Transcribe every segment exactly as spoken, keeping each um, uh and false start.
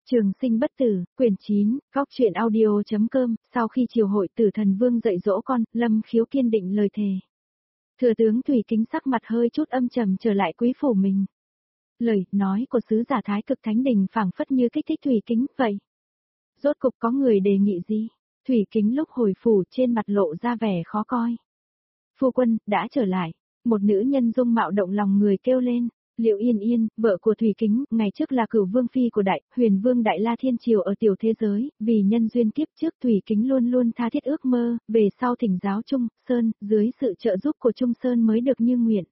Trường sinh bất tử, quyển chín, góc truyện audio.com, sau khi triều hội Tử Thần Vương dạy dỗ con, Lâm Khiếu kiên định lời thề. Thừa tướng Thủy Kính sắc mặt hơi chút âm trầm trở lại quý phủ mình. Lời nói của sứ giả Thái Cực Thánh Đình phảng phất như kích thích Thủy Kính vậy. Rốt cục có người đề nghị gì? Thủy Kính lúc hồi phủ trên mặt lộ ra vẻ khó coi. Phu quân, đã trở lại. Một nữ nhân dung mạo động lòng người kêu lên. Liệu Yên Yên, vợ của Thủy Kính, ngày trước là cửu vương phi của Đại, Huyền Vương Đại La Thiên Triều ở tiểu thế giới, vì nhân duyên kiếp trước Thủy Kính luôn luôn tha thiết ước mơ, về sau thỉnh giáo Trung Sơn, dưới sự trợ giúp của Trung Sơn mới được như nguyện.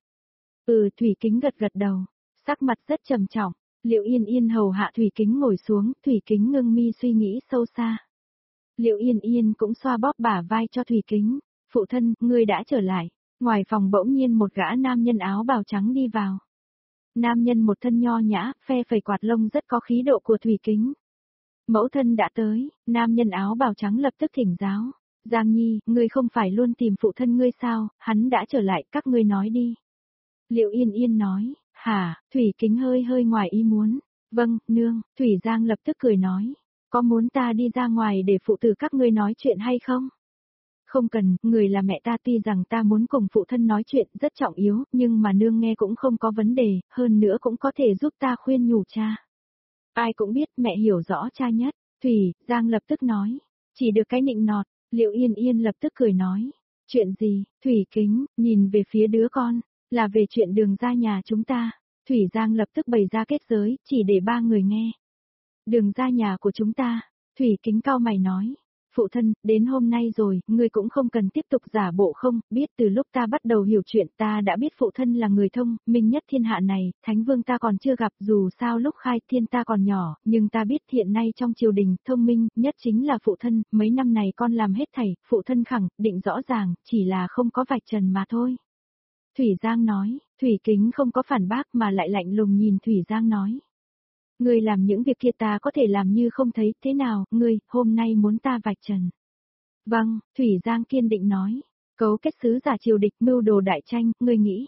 Ừ, Thủy Kính gật gật đầu, sắc mặt rất trầm trọng. Liệu Yên Yên hầu hạ Thủy Kính ngồi xuống, Thủy Kính ngưng mi suy nghĩ sâu xa. Liệu Yên Yên cũng xoa bóp bả vai cho Thủy Kính. Phụ thân, ngươi đã trở lại. Ngoài phòng bỗng nhiên một gã nam nhân áo bào trắng đi vào. Nam nhân một thân nho nhã, phe phẩy quạt lông rất có khí độ của Thủy Kính. Mẫu thân đã tới, nam nhân áo bào trắng lập tức thỉnh giáo. Giang Nhi, ngươi không phải luôn tìm phụ thân ngươi sao, hắn đã trở lại, các ngươi nói đi. Liệu Yên Yên nói, hả, Thủy Kính hơi hơi ngoài ý muốn. Vâng, nương, Thủy Giang lập tức cười nói. Có muốn ta đi ra ngoài để phụ tử các ngươi nói chuyện hay không? Không cần, người là mẹ ta tuy rằng ta muốn cùng phụ thân nói chuyện rất trọng yếu, nhưng mà nương nghe cũng không có vấn đề, hơn nữa cũng có thể giúp ta khuyên nhủ cha. Ai cũng biết mẹ hiểu rõ cha nhất, Thủy, Giang lập tức nói, chỉ được cái nịnh nọt, Liệu Yên Yên lập tức cười nói, chuyện gì, Thủy Kính, nhìn về phía đứa con, là về chuyện đường ra nhà chúng ta, Thủy Giang lập tức bày ra kết giới, chỉ để ba người nghe. Đường ra nhà của chúng ta, Thủy Kính cau mày nói. Phụ thân, đến hôm nay rồi, ngươi cũng không cần tiếp tục giả bộ không, biết từ lúc ta bắt đầu hiểu chuyện ta đã biết phụ thân là người thông, minh nhất thiên hạ này, thánh vương ta còn chưa gặp dù sao lúc khai thiên ta còn nhỏ, nhưng ta biết hiện nay trong triều đình, thông minh, nhất chính là phụ thân, mấy năm này con làm hết thảy, phụ thân khẳng định rõ ràng, chỉ là không có vạch trần mà thôi. Thủy Giang nói, Thủy Kính không có phản bác mà lại lạnh lùng nhìn Thủy Giang nói. Ngươi làm những việc kia ta có thể làm như không thấy, thế nào, ngươi, hôm nay muốn ta vạch trần. Vâng, Thủy Giang kiên định nói, cấu kết sứ giả triều địch mưu đồ đại tranh, ngươi nghĩ.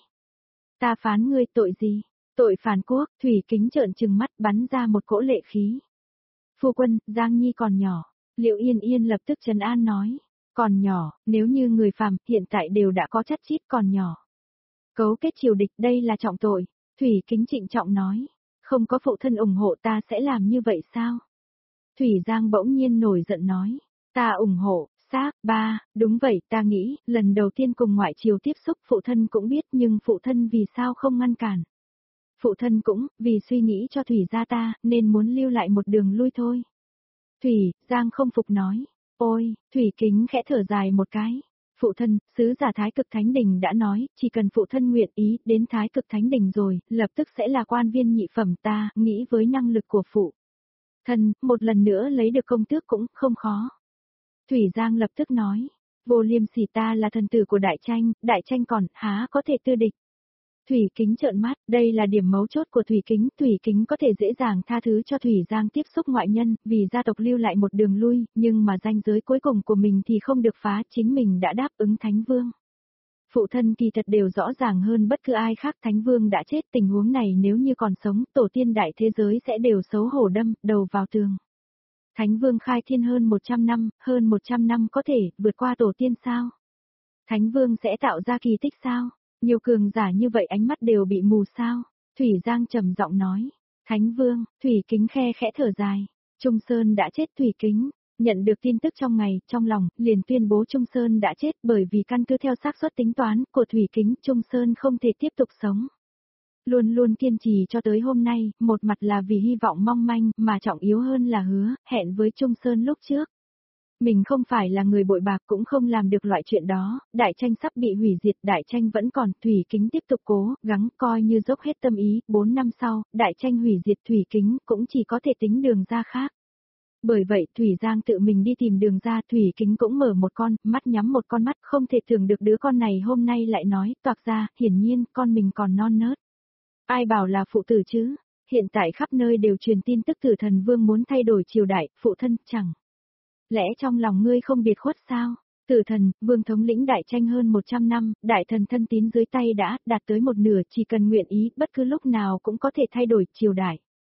Ta phán ngươi tội gì? Tội phản quốc, Thủy Kính trợn trừng mắt bắn ra một cỗ lệ khí. Phu quân, Giang Nhi còn nhỏ, Liệu Yên Yên lập tức trấn an nói, còn nhỏ, nếu như người phàm, hiện tại đều đã có chất chít còn nhỏ. Cấu kết triều địch đây là trọng tội, Thủy Kính trịnh trọng nói. Không có phụ thân ủng hộ ta sẽ làm như vậy sao? Thủy Giang bỗng nhiên nổi giận nói. Ta ủng hộ, xác, ba, đúng vậy ta nghĩ, lần đầu tiên cùng ngoại triều tiếp xúc phụ thân cũng biết nhưng phụ thân vì sao không ngăn cản. Phụ thân cũng, vì suy nghĩ cho Thủy gia ta, nên muốn lưu lại một đường lui thôi. Thủy, Giang không phục nói. Ôi, Thủy Kính khẽ thở dài một cái. Phụ thân, sứ giả Thái Cực Thánh Đình đã nói, chỉ cần phụ thân nguyện ý đến Thái Cực Thánh Đình rồi, lập tức sẽ là quan viên nhị phẩm ta, nghĩ với năng lực của phụ thân, một lần nữa lấy được công tước cũng không khó. Thủy Giang lập tức nói, vô liêm sỉ ta là thần tử của đại tranh, đại tranh còn, há có thể tư địch. Thủy Kính trợn mắt, đây là điểm mấu chốt của Thủy Kính, Thủy Kính có thể dễ dàng tha thứ cho Thủy Giang tiếp xúc ngoại nhân, vì gia tộc lưu lại một đường lui, nhưng mà ranh giới cuối cùng của mình thì không được phá, chính mình đã đáp ứng Thánh Vương. Phụ thân kỳ thật đều rõ ràng hơn bất cứ ai khác, Thánh Vương đã chết, tình huống này nếu như còn sống, tổ tiên đại thế giới sẽ đều xấu hổ đâm, đầu vào tường. Thánh Vương khai thiên hơn một trăm năm, hơn một trăm năm có thể vượt qua tổ tiên sao? Thánh Vương sẽ tạo ra kỳ tích sao? Nhiều cường giả như vậy ánh mắt đều bị mù sao? Thủy Giang trầm giọng nói. Thánh Vương, Thủy Kính khe khẽ thở dài. Trung Sơn đã chết. Thủy Kính nhận được tin tức trong ngày, trong lòng, liền tuyên bố Trung Sơn đã chết bởi vì căn cứ theo xác suất tính toán của Thủy Kính, Trung Sơn không thể tiếp tục sống. Luôn luôn kiên trì cho tới hôm nay, một mặt là vì hy vọng mong manh, mà trọng yếu hơn là hứa, hẹn với Trung Sơn lúc trước. Mình không phải là người bội bạc cũng không làm được loại chuyện đó, đại tranh sắp bị hủy diệt, đại tranh vẫn còn, Thủy Kính tiếp tục cố, gắng, coi như dốc hết tâm ý, bốn năm sau, đại tranh hủy diệt Thủy Kính cũng chỉ có thể tính đường ra khác. Bởi vậy Thủy Giang tự mình đi tìm đường ra, Thủy Kính cũng mở một con, mắt nhắm một con mắt, không thể tưởng được đứa con này hôm nay lại nói, toạc ra, hiển nhiên, con mình còn non nớt. Ai bảo là phụ tử chứ, hiện tại khắp nơi đều truyền tin tức Tử Thần Vương muốn thay đổi triều đại, phụ thân, chẳng. Lẽ trong lòng ngươi không biệt khuất sao? Tử Thần, Vương thống lĩnh đại tranh hơn một trăm năm, đại thần thân tín dưới tay đã đạt tới một nửa, chỉ cần nguyện ý, bất cứ lúc nào cũng có thể thay đổi triều đại.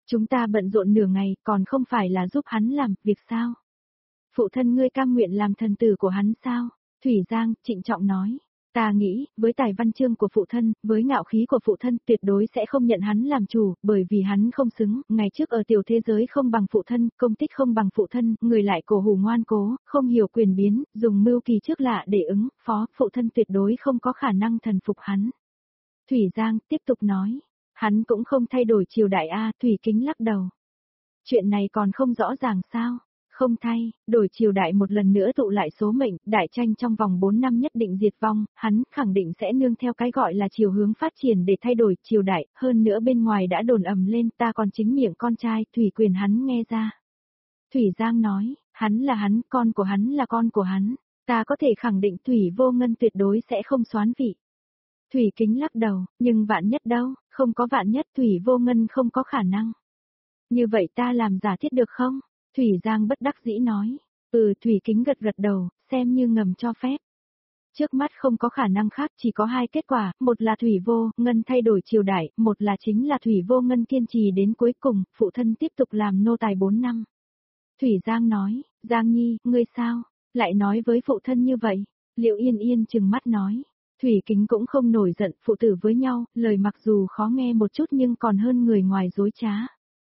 Chúng ta bận rộn nửa ngày, còn không phải là giúp hắn làm việc sao? Phụ thân ngươi cam nguyện làm thần tử của hắn sao? Thủy Giang trịnh trọng nói. Ta nghĩ, với tài văn chương của phụ thân, với ngạo khí của phụ thân, tuyệt đối sẽ không nhận hắn làm chủ, bởi vì hắn không xứng, ngày trước ở tiểu thế giới không bằng phụ thân, công tích không bằng phụ thân, người lại cổ hủ ngoan cố, không hiểu quyền biến, dùng mưu kỳ trước lạ để ứng phó, phụ thân tuyệt đối không có khả năng thần phục hắn. Thủy Giang tiếp tục nói, hắn cũng không thay đổi triều đại A, Thủy Kính lắc đầu. Chuyện này còn không rõ ràng sao? Không thay, đổi triều đại một lần nữa tụ lại số mệnh, đại tranh trong vòng bốn năm nhất định diệt vong, hắn khẳng định sẽ nương theo cái gọi là chiều hướng phát triển để thay đổi triều đại, hơn nữa bên ngoài đã đồn ầm lên ta còn chính miệng con trai, Thủy Quyền hắn nghe ra. Thủy Giang nói, hắn là hắn, con của hắn là con của hắn, ta có thể khẳng định Thủy Vô Ngân tuyệt đối sẽ không soán vị. Thủy Kính lắc đầu, nhưng vạn nhất đâu, không có vạn nhất Thủy Vô Ngân không có khả năng. Như vậy ta làm giả thiết được không? Thủy Giang bất đắc dĩ nói. Ừ, Thủy Kính gật gật đầu, xem như ngầm cho phép. Trước mắt không có khả năng khác, chỉ có hai kết quả, một là Thủy Vô Ngân thay đổi triều đại, một là chính là Thủy Vô Ngân kiên trì đến cuối cùng, phụ thân tiếp tục làm nô tài bốn năm. Thủy Giang nói, Giang Nhi, ngươi sao? Lại nói với phụ thân như vậy. Liệu Yên Yên trừng mắt nói. Thủy Kính cũng không nổi giận, phụ tử với nhau, lời mặc dù khó nghe một chút nhưng còn hơn người ngoài dối trá.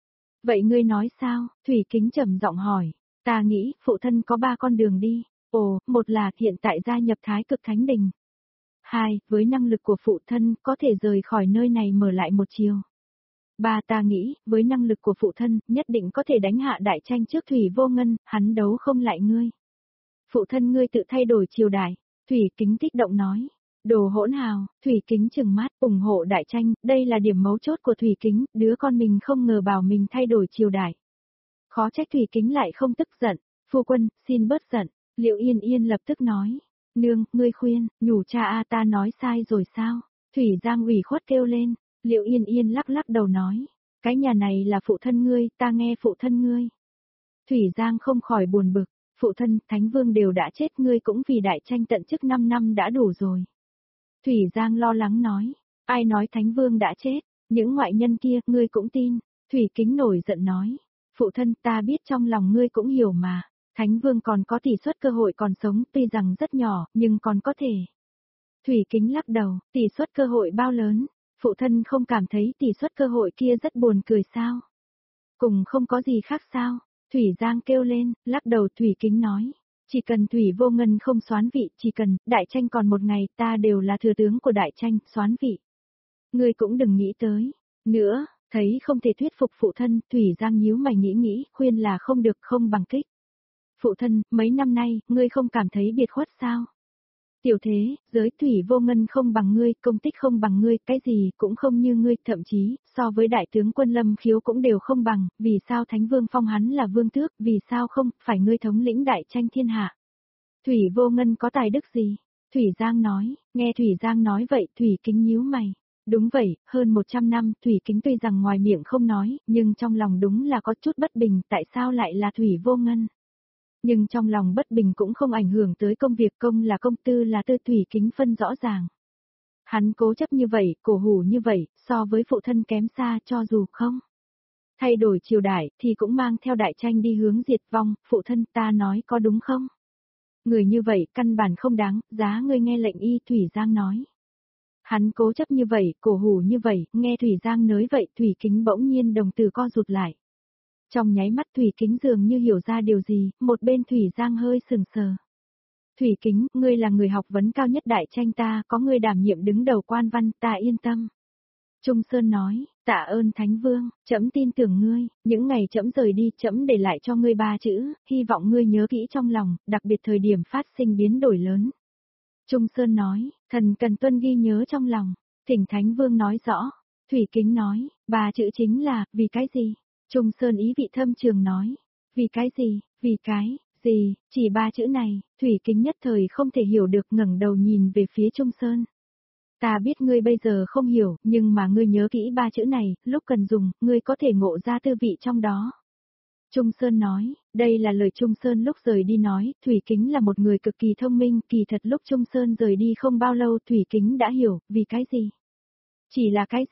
Vậy ngươi nói sao? Thủy Kính trầm giọng hỏi. Ta nghĩ, phụ thân có ba con đường đi. Ồ, một là hiện tại gia nhập Thái Cực Thánh Đình. Hai, với năng lực của phụ thân, có thể rời khỏi nơi này mở lại một chiều. Ba, ta nghĩ, với năng lực của phụ thân, nhất định có thể đánh hạ đại tranh trước Thủy Vô Ngân, hắn đấu không lại ngươi. Phụ thân ngươi tự thay đổi triều đại. Thủy Kính kích động nói. Đồ hỗn hào, Thủy Kính trừng mắt, ủng hộ đại tranh, đây là điểm mấu chốt của Thủy Kính, đứa con mình không ngờ bảo mình thay đổi triều đại. Khó trách Thủy Kính lại không tức giận, phu quân, xin bớt giận, Liệu Yên Yên lập tức nói, nương, ngươi khuyên, nhủ cha a ta nói sai rồi sao? Thủy Giang ủy khuất kêu lên, Liệu Yên Yên lắc lắc đầu nói, cái nhà này là phụ thân ngươi, ta nghe phụ thân ngươi. Thủy Giang không khỏi buồn bực, phụ thân, Thánh Vương đều đã chết, ngươi cũng vì đại tranh tận chức năm năm đã đủ rồi. Thủy Giang lo lắng nói, ai nói Thánh Vương đã chết, những ngoại nhân kia, ngươi cũng tin. Thủy Kính nổi giận nói, phụ thân ta biết trong lòng ngươi cũng hiểu mà, Thánh Vương còn có tỷ suất cơ hội còn sống, tuy rằng rất nhỏ, nhưng còn có thể. Thủy Kính lắc đầu, tỷ suất cơ hội bao lớn, phụ thân không cảm thấy tỷ suất cơ hội kia rất buồn cười sao? Cùng không có gì khác sao? Thủy Giang kêu lên, lắc đầu. Thủy Kính nói. Chỉ cần Thủy Vô Ngân không soán vị, chỉ cần, đại tranh còn một ngày, ta đều là thừa tướng của đại tranh, soán vị. Ngươi cũng đừng nghĩ tới. Nữa, thấy không thể thuyết phục phụ thân, Thủy Giang nhíu mày nghĩ nghĩ, khuyên là không được, không bằng kích. Phụ thân, mấy năm nay, ngươi không cảm thấy biệt khuất sao? Tiểu thế, giới Thủy Vô Ngân không bằng ngươi, công tích không bằng ngươi, cái gì cũng không như ngươi, thậm chí, so với đại tướng quân Lâm Khiếu cũng đều không bằng, vì sao Thánh Vương phong hắn là vương tước, vì sao không, phải ngươi thống lĩnh đại tranh thiên hạ. Thủy Vô Ngân có tài đức gì? Thủy Giang nói, nghe Thủy Giang nói vậy, Thủy Kính nhíu mày. Đúng vậy, hơn một trăm năm, Thủy Kính tuy rằng ngoài miệng không nói, nhưng trong lòng đúng là có chút bất bình, tại sao lại là Thủy Vô Ngân? Nhưng trong lòng bất bình cũng không ảnh hưởng tới công việc, công là công, tư là tư, Thủy Kính phân rõ ràng. Hắn cố chấp như vậy, cổ hủ như vậy, so với phụ thân kém xa, cho dù không thay đổi triều đại, thì cũng mang theo đại tranh đi hướng diệt vong, phụ thân ta nói có đúng không? Người như vậy, căn bản không đáng, giá ngươi nghe lệnh y, Thủy Giang nói. Hắn cố chấp như vậy, cổ hủ như vậy, nghe Thủy Giang nói vậy, Thủy Kính bỗng nhiên đồng tử co rụt lại. Trong nháy mắt Thủy Kính dường như hiểu ra điều gì, một bên Thủy Giang hơi sừng sờ. Thủy Kính, ngươi là người học vấn cao nhất đại tranh ta, có ngươi đảm nhiệm đứng đầu quan văn, ta yên tâm. Trung Sơn nói, tạ ơn Thánh Vương, trẫm tin tưởng ngươi, những ngày trẫm rời đi, trẫm để lại cho ngươi ba chữ, hy vọng ngươi nhớ kỹ trong lòng, đặc biệt thời điểm phát sinh biến đổi lớn. Trung Sơn nói, thần cần tuân ghi nhớ trong lòng, thỉnh Thánh Vương nói rõ. Thủy Kính nói, ba chữ chính là, vì cái gì? Trung Sơn ý vị thâm trường nói, vì cái gì, vì cái, gì, chỉ ba chữ này, Thủy Kính nhất thời không thể hiểu được, ngẩng đầu nhìn về phía Trung Sơn. Ta biết ngươi bây giờ không hiểu, nhưng mà ngươi nhớ kỹ ba chữ này, lúc cần dùng, ngươi có thể ngộ ra tư vị trong đó. Trung Sơn nói, đây là lời Trung Sơn lúc rời đi nói, Thủy Kính là một người cực kỳ thông minh, kỳ thật lúc Trung Sơn rời đi không bao lâu Thủy Kính đã hiểu, vì cái gì? Chỉ là cái gì,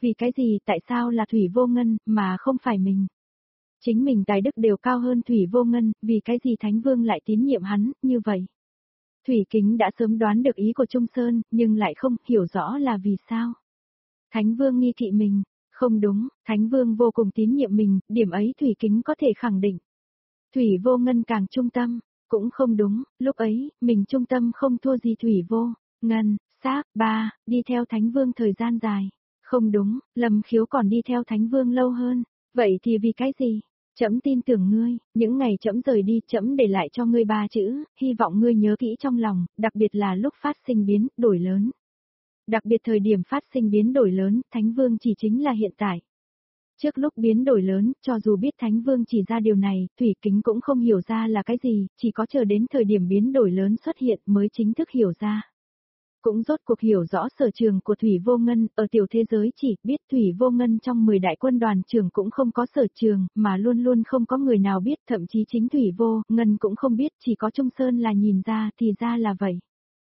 Vì cái gì, tại sao là Thủy Vô Ngân, mà không phải mình? Chính mình tài đức đều cao hơn Thủy Vô Ngân, vì cái gì Thánh Vương lại tín nhiệm hắn, như vậy? Thủy Kính đã sớm đoán được ý của Trung Sơn, nhưng lại không hiểu rõ là vì sao. Thánh Vương nghi kỵ mình, không đúng, Thánh Vương vô cùng tín nhiệm mình, điểm ấy Thủy Kính có thể khẳng định. Thủy Vô Ngân càng trung tâm, cũng không đúng, lúc ấy, mình trung tâm không thua gì Thủy Vô Ngân, xác, ba, đi theo Thánh Vương thời gian dài. Không đúng, Lâm Khiếu còn đi theo Thánh Vương lâu hơn, vậy thì vì cái gì? Trẫm tin tưởng ngươi, những ngày trẫm rời đi, trẫm để lại cho ngươi ba chữ, hy vọng ngươi nhớ kỹ trong lòng, đặc biệt là lúc phát sinh biến đổi lớn. Đặc biệt thời điểm phát sinh biến đổi lớn, Thánh Vương chỉ chính là hiện tại. Trước lúc biến đổi lớn, cho dù biết Thánh Vương chỉ ra điều này, Thủy Kính cũng không hiểu ra là cái gì, chỉ có chờ đến thời điểm biến đổi lớn xuất hiện mới chính thức hiểu ra. Cũng rốt cuộc hiểu rõ sở trường của Thủy Vô Ngân, ở tiểu thế giới chỉ biết Thủy Vô Ngân trong mười đại quân đoàn trưởng cũng không có sở trường, mà luôn luôn không có người nào biết, thậm chí chính Thủy Vô Ngân cũng không biết, chỉ có Trung Sơn là nhìn ra, thì ra là vậy.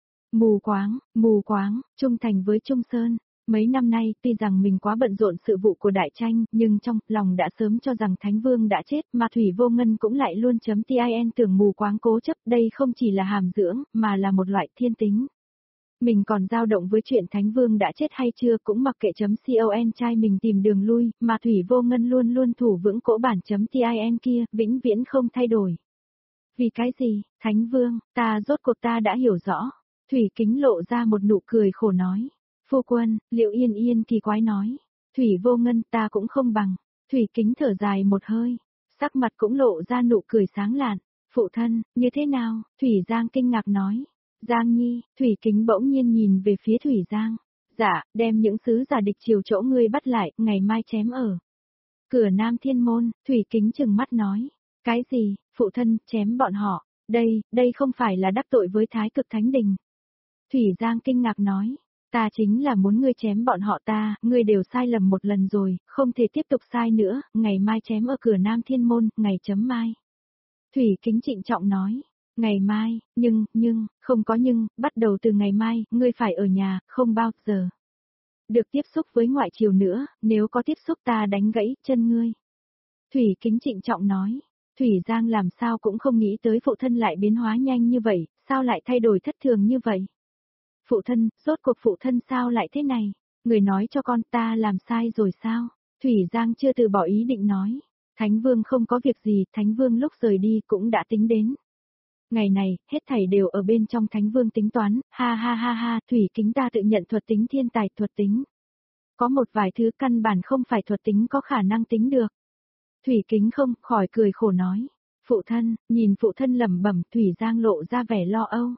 Mù quáng, mù quáng, trung thành với Trung Sơn. Mấy năm nay, tuy rằng mình quá bận rộn sự vụ của đại tranh, nhưng trong lòng đã sớm cho rằng Thánh Vương đã chết, mà Thủy Vô Ngân cũng lại luôn chấm tin tưởng mù quáng cố chấp, đây không chỉ là hàm dưỡng, mà là một loại thiên tính. Mình còn dao động với chuyện Thánh Vương đã chết hay chưa cũng mặc kệ chấm con trai mình tìm đường lui, mà Thủy Vô Ngân luôn luôn thủ vững cỗ bản chấm tin kia, vĩnh viễn không thay đổi. Vì cái gì, Thánh Vương, ta rốt cuộc ta đã hiểu rõ. Thủy Kính lộ ra một nụ cười khổ nói. Phu quân, Liệu Yên Yên kỳ quái nói. Thủy Vô Ngân ta cũng không bằng. Thủy Kính thở dài một hơi. Sắc mặt cũng lộ ra nụ cười sáng lạn. Phụ thân, như thế nào? Thủy Giang kinh ngạc nói. Giang Nhi, Thủy Kính bỗng nhiên nhìn về phía Thủy Giang. Dạ, đem những sứ giả địch chiều chỗ ngươi bắt lại, ngày mai chém ở cửa Nam Thiên Môn. Thủy Kính trừng mắt nói. Cái gì, phụ thân, chém bọn họ? Đây, đây không phải là đắc tội với Thái Cực Thánh Đình. Thủy Giang kinh ngạc nói. Ta chính là muốn ngươi chém bọn họ ta, ngươi đều sai lầm một lần rồi, không thể tiếp tục sai nữa, ngày mai chém ở cửa Nam Thiên Môn, ngày chấm mai. Thủy Kính trịnh trọng nói. Ngày mai, nhưng, nhưng, không có nhưng, bắt đầu từ ngày mai, ngươi phải ở nhà, không bao giờ được tiếp xúc với ngoại triều nữa, nếu có tiếp xúc ta đánh gãy chân ngươi. Thủy Kính trịnh trọng nói. Thủy Giang làm sao cũng không nghĩ tới phụ thân lại biến hóa nhanh như vậy, sao lại thay đổi thất thường như vậy. Phụ thân, rốt cuộc phụ thân sao lại thế này? Người nói cho con ta làm sai rồi sao? Thủy Giang chưa từ bỏ ý định nói. Thánh Vương không có việc gì, Thánh Vương lúc rời đi cũng đã tính đến. Ngày này, hết thảy đều ở bên trong Thánh Vương tính toán, ha ha ha ha, Thủy Kính ta tự nhận thuật tính thiên tài thuật tính. Có một vài thứ căn bản không phải thuật tính có khả năng tính được. Thủy Kính không khỏi cười khổ nói. Phụ thân, nhìn phụ thân lẩm bẩm, Thủy Giang lộ ra vẻ lo âu.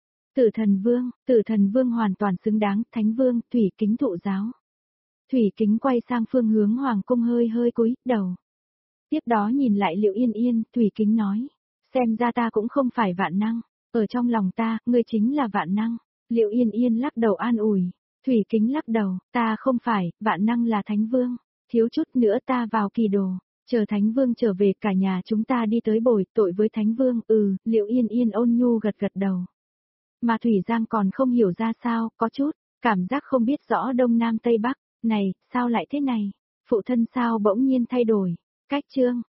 Tử Thần Vương, Tử Thần Vương hoàn toàn xứng đáng, Thánh Vương, Thủy Kính thụ giáo. Thủy Kính quay sang phương hướng Hoàng cung hơi hơi cúi đầu. Tiếp đó nhìn lại Liệu Yên Yên, Thủy Kính nói. Xem ra ta cũng không phải vạn năng, ở trong lòng ta, ngươi chính là vạn năng. Liệu Yên Yên lắc đầu an ủi. Thủy Kính lắc đầu, ta không phải, vạn năng là Thánh Vương. Thiếu chút nữa ta vào kỳ đồ. Chờ Thánh Vương trở về cả nhà chúng ta đi tới bồi tội với Thánh Vương, ừ, Liệu Yên Yên ôn nhu gật gật đầu. Mà Thủy Giang còn không hiểu ra sao, có chút, cảm giác không biết rõ Đông Nam Tây Bắc, này, sao lại thế này? Phụ thân sao bỗng nhiên thay đổi? Cách chương